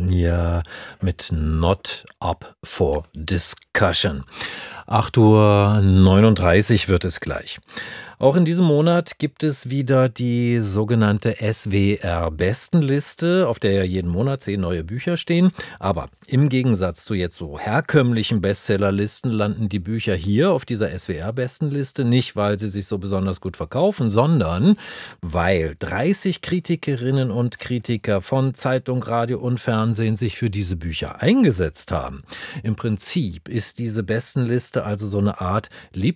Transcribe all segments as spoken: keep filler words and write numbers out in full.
Ja, mit Not Up for Discussion. acht Uhr neununddreißig wird es gleich. Auch in diesem Monat gibt es wieder die sogenannte S W R-Bestenliste, auf der ja jeden Monat zehn neue Bücher stehen. Aber im Gegensatz zu jetzt so herkömmlichen Bestsellerlisten landen die Bücher hier auf dieser S W R-Bestenliste nicht, weil sie sich so besonders gut verkaufen, sondern weil dreißig Kritikerinnen und Kritiker von Zeitung, Radio und Fernsehen sich für diese Bücher eingesetzt haben. Im Prinzip ist diese Bestenliste also so eine Art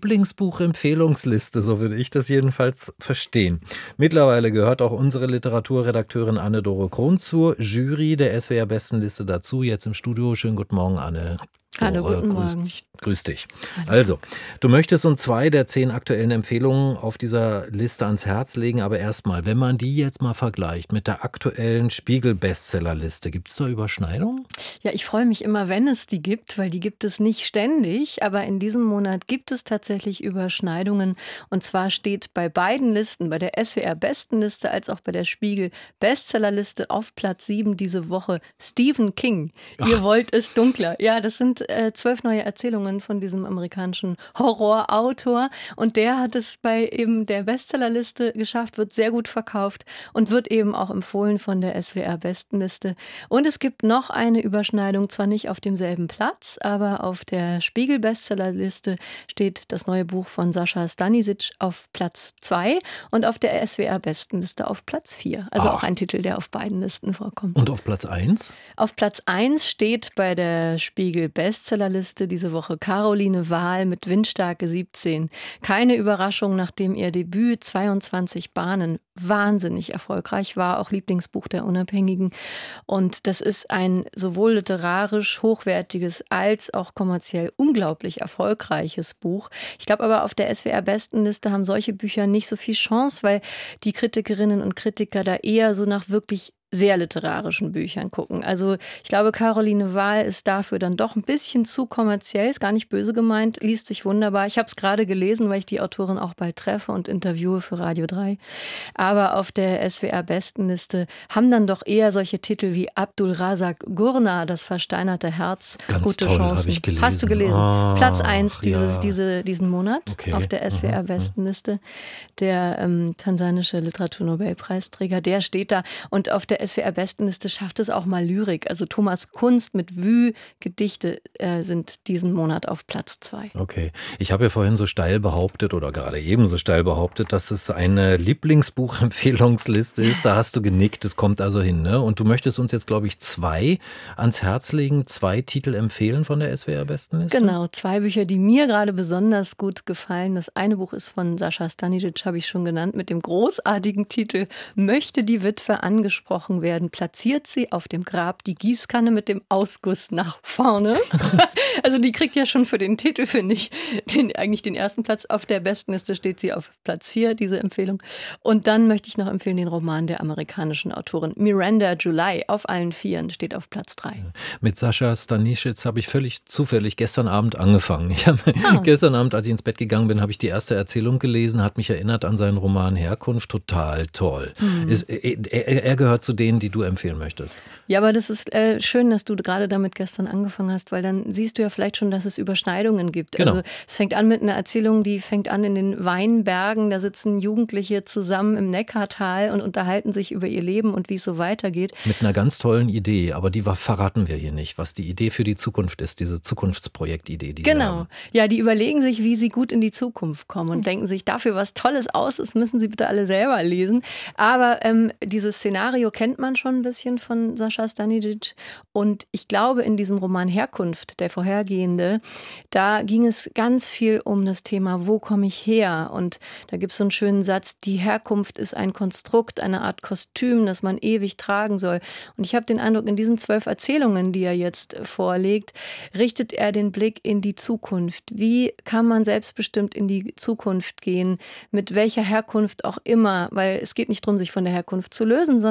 Lieblingsbuch-Empfehlungsliste, so würde ich das jedenfalls verstehen. Mittlerweile gehört auch unsere Literaturredakteurin Anne-Dore Krohn zur Jury der S W R-Bestenliste dazu. Jetzt im Studio. Schönen guten Morgen, Anne. Hallo, guten grüß Morgen. dich. Grüß dich. Hallo. Also, du möchtest uns zwei der zehn aktuellen Empfehlungen auf dieser Liste ans Herz legen, aber erstmal, wenn man die jetzt mal vergleicht mit der aktuellen Spiegel-Bestsellerliste, gibt es da Überschneidungen? Ja, ich freue mich immer, wenn es die gibt, weil die gibt es nicht ständig. Aber in diesem Monat gibt es tatsächlich Überschneidungen. Und zwar steht bei beiden Listen, bei der S W R-Bestenliste als auch bei der Spiegel-Bestsellerliste auf Platz sieben diese Woche Stephen King. Ihr wollt es dunkler. Ja, das sind äh, zwölf neue Erzählungen von diesem amerikanischen Horrorautor. Und der hat es bei eben der Bestsellerliste geschafft, wird sehr gut verkauft und wird eben auch empfohlen von der S W R-Bestenliste. Und es gibt noch eine Überschneidung, zwar nicht auf demselben Platz, aber auf der Spiegel-Bestsellerliste steht das neue Buch von Sascha Stanisic auf Platz zwei und auf der S W R-Bestenliste auf Platz vier. Also Ach. auch ein Titel, der auf beiden Listen vorkommt. Und auf Platz eins? Auf Platz eins steht bei der Spiegel-Bestsellerliste diese Woche Caroline Wahl mit Windstärke siebzehn. Keine Überraschung, nachdem ihr Debüt zweiundzwanzig Bahnen wahnsinnig erfolgreich war, auch Lieblingsbuch der Unabhängigen. Und das ist ein sowohl literarisch hochwertiges als auch kommerziell unglaublich erfolgreiches Buch. Ich glaube aber, auf der S W R-Bestenliste haben solche Bücher nicht so viel Chance, weil die Kritikerinnen und Kritiker da eher so nach wirklich sehr literarischen Büchern gucken. Also ich glaube, Caroline Wahl ist dafür dann doch ein bisschen zu kommerziell, ist gar nicht böse gemeint, liest sich wunderbar. Ich habe es gerade gelesen, weil ich die Autorin auch bald treffe und interviewe für Radio drei. Aber auf der S W R-Bestenliste haben dann doch eher solche Titel wie Abdul Razak Gurna, Das versteinerte Herz, Ganz gute toll, Chancen. habe ich gelesen. Hast du gelesen? Ach, Platz eins diese, ja. diese, diesen Monat Okay. auf der S W R-Bestenliste. Der ähm, tansanische Literaturnobelpreisträger, der steht da. Und auf der S W R-Bestenliste schafft es auch mal Lyrik. Also Thomas Kunst mit Vue Gedichte äh, sind diesen Monat auf Platz zwei. Okay. Ich habe ja vorhin so steil behauptet oder gerade eben so steil behauptet, dass es eine Lieblingsbuchempfehlungsliste ist. Da hast du genickt, es kommt also hin, ne? Und du möchtest uns jetzt, glaube ich, zwei ans Herz legen, zwei Titel empfehlen von der S W R-Bestenliste? Genau, zwei Bücher, die mir gerade besonders gut gefallen. Das eine Buch ist von Sascha Stanisic, habe ich schon genannt, mit dem großartigen Titel Möchte die Witwe angesprochen werden, platziert sie auf dem Grab die Gießkanne mit dem Ausguss nach vorne. Also die kriegt ja schon für den Titel, finde ich, den, eigentlich den ersten Platz. Auf der Bestenliste steht sie auf Platz vier, diese Empfehlung. Und dann möchte ich noch empfehlen den Roman der amerikanischen Autorin Miranda July. Auf allen Vieren steht auf Platz drei. Mit Sascha Stanisic habe ich völlig zufällig gestern Abend angefangen. Ich habe Ah. gestern Abend, als ich ins Bett gegangen bin, habe ich die erste Erzählung gelesen, hat mich erinnert an seinen Roman Herkunft. Total toll. Mhm. Ist, er, er gehört zu denen, die du empfehlen möchtest. Ja, aber das ist äh, schön, dass du gerade damit gestern angefangen hast, weil dann siehst du ja vielleicht schon, dass es Überschneidungen gibt. Genau. Also es fängt an mit einer Erzählung, die fängt an in den Weinbergen. Da sitzen Jugendliche zusammen im Neckartal und unterhalten sich über ihr Leben und wie es so weitergeht. Mit einer ganz tollen Idee, aber die war, verraten wir hier nicht, was die Idee für die Zukunft ist, diese Zukunftsprojektidee, die sie Genau. haben. Ja, die überlegen sich, wie sie gut in die Zukunft kommen und denken sich, dafür was Tolles aus ist, müssen sie bitte alle selber lesen. Aber ähm, dieses Szenario kennt man schon ein bisschen von Sascha Stanisic. Und ich glaube, in diesem Roman Herkunft, der vorhergehende, da ging es ganz viel um das Thema, wo komme ich her? Und da gibt es so einen schönen Satz, die Herkunft ist ein Konstrukt, eine Art Kostüm, das man ewig tragen soll. Und ich habe den Eindruck, in diesen zwölf Erzählungen, die er jetzt vorlegt, richtet er den Blick in die Zukunft. Wie kann man selbstbestimmt in die Zukunft gehen? Mit welcher Herkunft auch immer? Weil es geht nicht darum, sich von der Herkunft zu lösen, sondern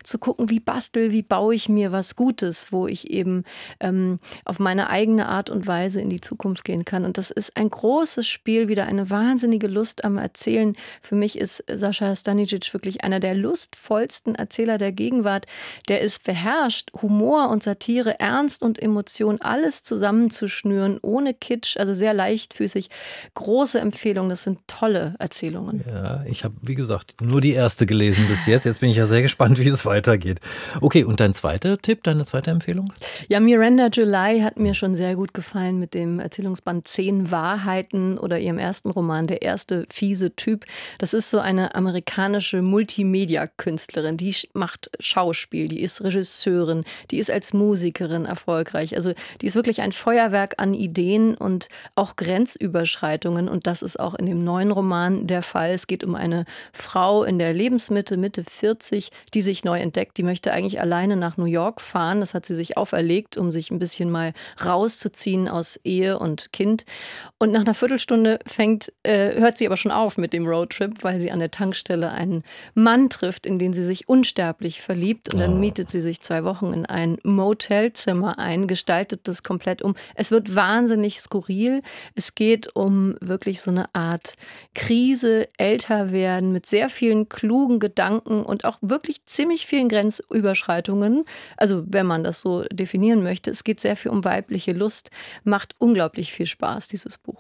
zu gucken, wie bastel, wie baue ich mir was Gutes, wo ich eben ähm, auf meine eigene Art und Weise in die Zukunft gehen kann. Und das ist ein großes Spiel, wieder eine wahnsinnige Lust am Erzählen. Für mich ist Sascha Stanisic wirklich einer der lustvollsten Erzähler der Gegenwart. Der ist beherrscht, Humor und Satire, Ernst und Emotion, alles zusammenzuschnüren, ohne Kitsch, also sehr leichtfüßig. Große Empfehlung, das sind tolle Erzählungen. Ja, ich habe, wie gesagt, nur die erste gelesen bis jetzt. Jetzt bin ich ja sehr gespannt, wie es weitergeht. Okay, und dein zweiter Tipp, deine zweite Empfehlung? Ja, Miranda July hat mir schon sehr gut gefallen mit dem Erzählungsband Zehn Wahrheiten oder ihrem ersten Roman, Der erste fiese Typ. Das ist so eine amerikanische Multimedia-Künstlerin, die macht Schauspiel, die ist Regisseurin, die ist als Musikerin erfolgreich. Also die ist wirklich ein Feuerwerk an Ideen und auch Grenzüberschreitungen. Und das ist auch in dem neuen Roman der Fall. Es geht um eine Frau in der Lebensmitte, Mitte vierzig, die sich neu entdeckt. Die möchte eigentlich alleine nach New York fahren. Das hat sie sich auferlegt, um sich ein bisschen mal rauszuziehen aus Ehe und Kind. Und nach einer Viertelstunde fängt, äh, hört sie aber schon auf mit dem Roadtrip, weil sie an der Tankstelle einen Mann trifft, in den sie sich unsterblich verliebt. Und dann mietet sie sich zwei Wochen in ein Motelzimmer ein, gestaltet das komplett um. Es wird wahnsinnig skurril. Es geht um wirklich so eine Art Krise, älter werden mit sehr vielen klugen Gedanken und auch wirklich ziemlich vielen Grenzüberschreitungen. Also wenn man das so definieren möchte. Es geht sehr viel um weibliche Lust. Macht unglaublich viel Spaß, dieses Buch.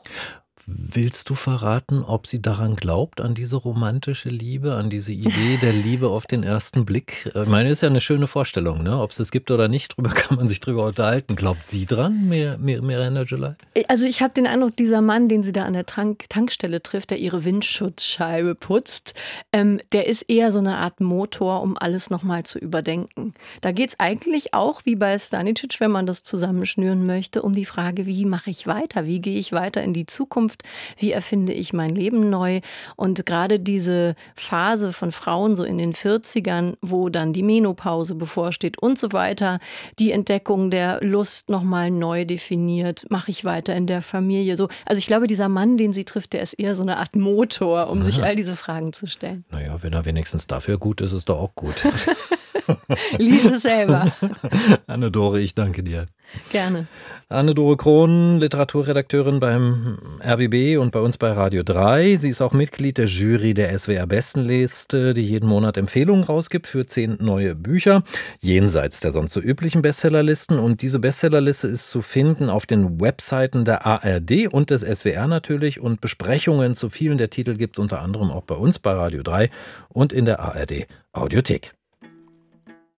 Willst du verraten, ob sie daran glaubt, an diese romantische Liebe, an diese Idee der Liebe auf den ersten Blick? Ich meine, ist ja eine schöne Vorstellung, ne? Ob es das gibt oder nicht, darüber kann man sich drüber unterhalten. Glaubt sie dran, Mir, Mir, Miranda July? Also ich habe den Eindruck, dieser Mann, den sie da an der Tank Tankstelle trifft, der ihre Windschutzscheibe putzt, ähm, der ist eher so eine Art Motor, um alles nochmal zu überdenken. Da geht es eigentlich auch, wie bei Stanisic, wenn man das zusammenschnüren möchte, um die Frage, wie mache ich weiter? Wie gehe ich weiter in die Zukunft? Wie erfinde ich mein Leben neu? Und gerade diese Phase von Frauen so in den vierzigern, wo dann die Menopause bevorsteht und so weiter, die Entdeckung der Lust nochmal neu definiert, mache ich weiter in der Familie so. Also ich glaube, dieser Mann, den sie trifft, der ist eher so eine Art Motor, um Aha. sich all diese Fragen zu stellen. Naja, wenn er wenigstens dafür gut ist, ist doch auch gut. Lies es selber. Anne-Dore, ich danke dir. Gerne. Anne-Dore Krohn, Literaturredakteurin beim R B B und bei uns bei Radio drei. Sie ist auch Mitglied der Jury der S W R-Bestenliste, die jeden Monat Empfehlungen rausgibt für zehn neue Bücher, jenseits der sonst so üblichen Bestsellerlisten. Und diese Bestsellerliste ist zu finden auf den Webseiten der A R D und des S W R natürlich. Und Besprechungen zu vielen der Titel gibt es unter anderem auch bei uns bei Radio drei und in der A R D Audiothek.